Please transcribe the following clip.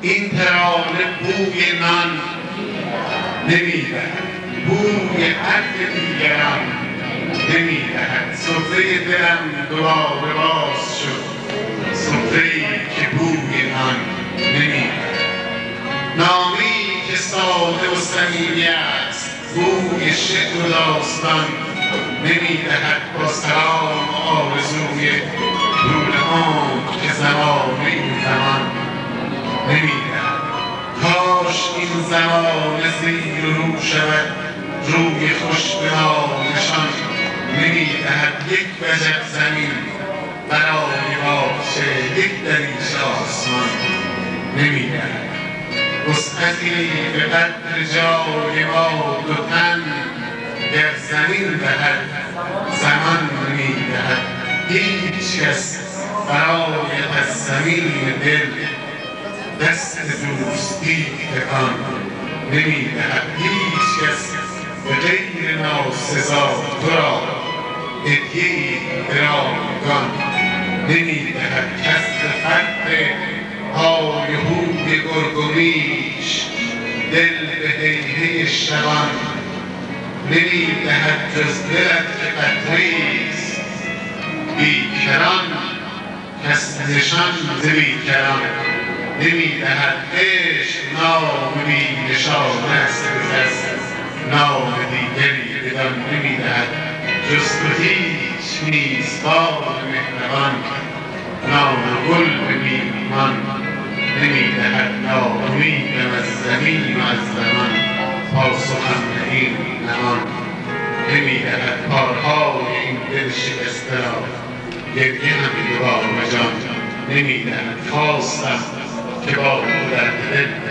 این ترانه بوی نان نمیدهد، بوی عطر دیگران نمیدهد. سفره دلم دوباره باز شد، سفره‌ای که بوی نان نمیدهد. نامه‌ای که ساده و صمیمی است، بوی شعر و داستان نمیدهد. با سلام و آرزوی طول عمر که زمانه این زمان نمیدهد. کاش این زمانه زیر و رو شود، روی خوش به ما نشان نمیدهد. یک وجب زمین برای باغچه، یک دریچه آسمان نمیدهد. وسعتی به قدر جای ما دو تن گر زمین دهد زمان نمیدهد. هیچ کس برای از زمین دل دست دوستی تکان نمیدهد. هیچ کس به غیر ناسزا تو را هدیه‌ای به رایگان نمیدهد. کس به فرق های هوی گرگ و میش دل به هیهی شبان نمیدهد. جز دلت که قطره‌ایست بیکران، کس نشان ز بیکران نمیدهد. عشق نام بی نشان است، به کس نام دیگری بدان نمیدهد. جز تو هیچ میزبان مهربان نام گل به میهمان نمیدهد. ناامیدم از زمین و از زمان، پاسخم به این نهان نمیدهد. کارهای این دل شکسته را گریه هم دوباره جان نمیدهد. خواستم که با او در دل